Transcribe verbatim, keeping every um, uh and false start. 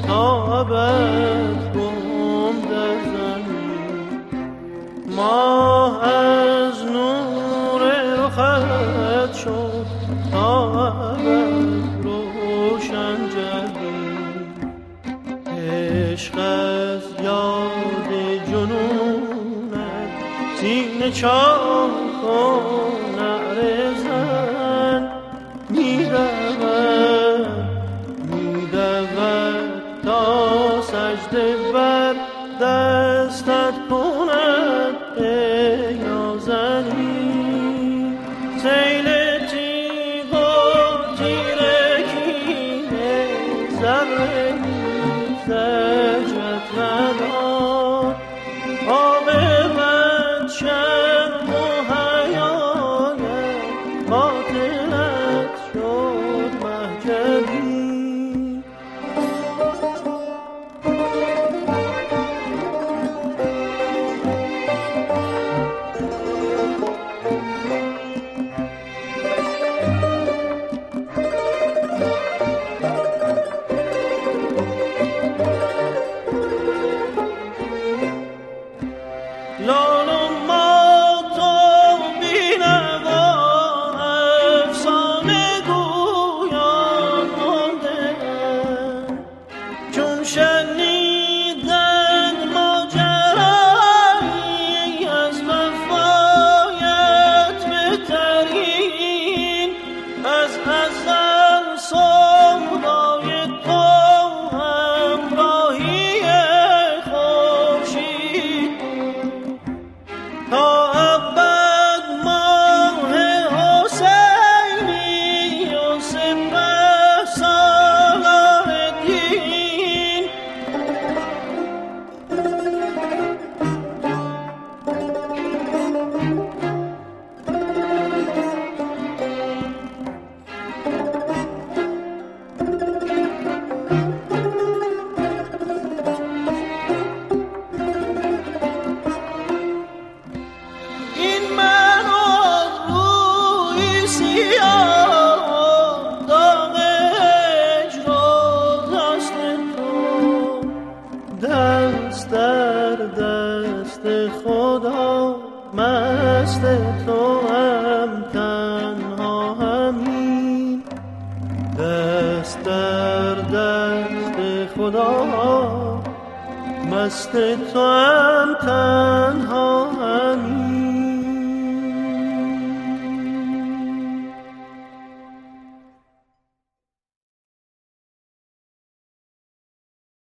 تا ابد گم در زمین. ماه از نور رخت شد تا ابد روشن جهین. عشق از یاد جنونت سینه چاک کن نعره زن. می‌دود می‌دود تا سجده بر دستت کند ای نازنین. سیل تیغ و تیرگی ذره زجرت نداد. آب من شرم و حیایت باطلت شد محجبی. مست تو هم تنها همین. دست در دست خدا مست تو هم تنها